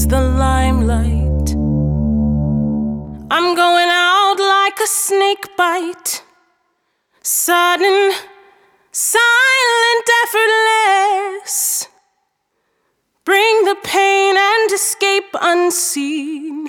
the limelight. I'm going out like a snake bite, sudden, silent, effortless. Bring the pain and escape unseen.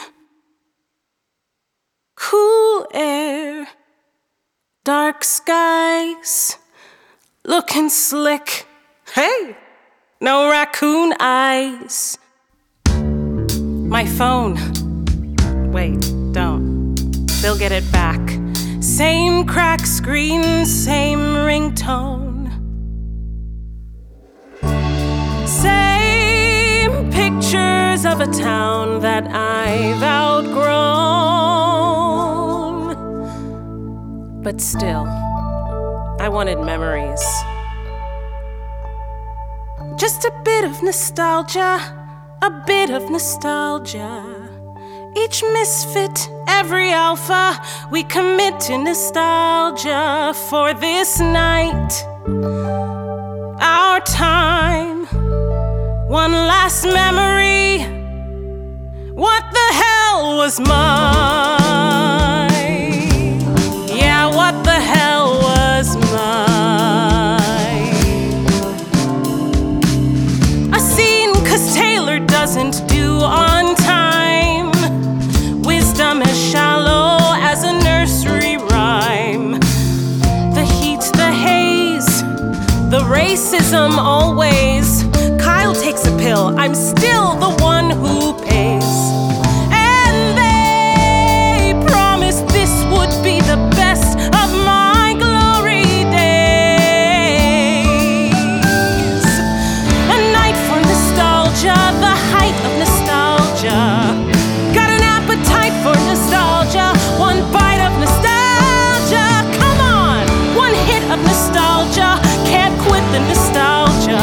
Cool air, dark skies, looking slick. Hey, no raccoon eyes. My phone. Wait, don't. They'll get it back. Same cracked screen, same ringtone. Same pictures of a town that I've outgrown. But still, I wanted memories. Just a bit of nostalgia, a bit of nostalgia. Each misfit, every alpha, we commit to nostalgia for this night. Our time, one last memory. What the hell was mine? Yeah, what the hell was mine? A scene 'cause Taylor doesn't do on time. Wisdom as shallow as a nursery rhyme. The heat, the haze, the racism always. Kyle takes a pill, I'm still the one who pays. And they promised this would be the best of my glory days. A night for nostalgia, the height of nostalgia. Got an appetite for nostalgia, one bite of nostalgia. Come on, one hit of nostalgia, can't quit the nostalgia.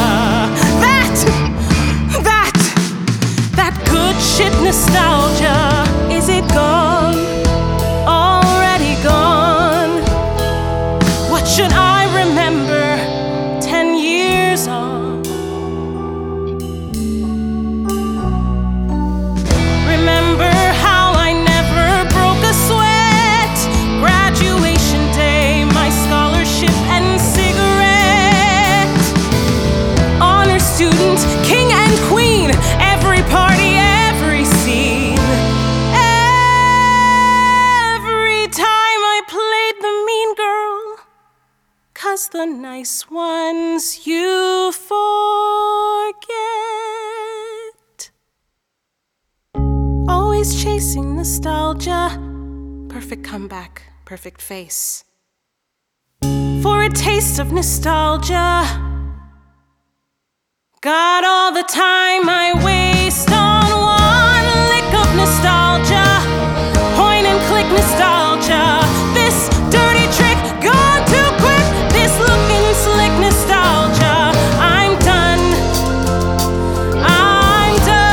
That good shit nostalgia. Is it gone? Already gone? What should I remember 10 years on? Remember how I never broke a sweat. Graduation day, my scholarship and cigarette. Honor student, king and queen. Every party, every scene. Every time I played the mean girl. 'Cause the nice ones you forget. Always chasing nostalgia. Perfect comeback, perfect face. For a taste of nostalgia. Got all the time I waste on one lick of nostalgia. Point and click nostalgia. This dirty trick gone too quick. This looking slick nostalgia. I'm done. I'm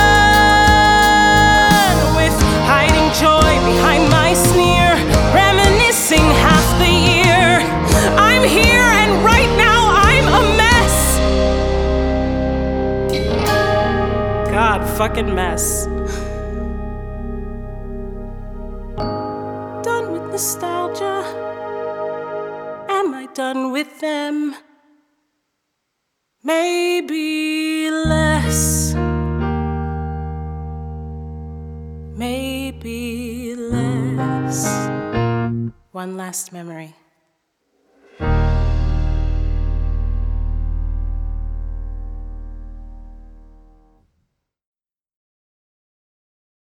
done with hiding joy behind my sneer. Reminiscing half the year. I'm here and right now I'm a mess. God fucking mess. Done with nostalgia. Am I done with them? Maybe less. Maybe less. One last memory.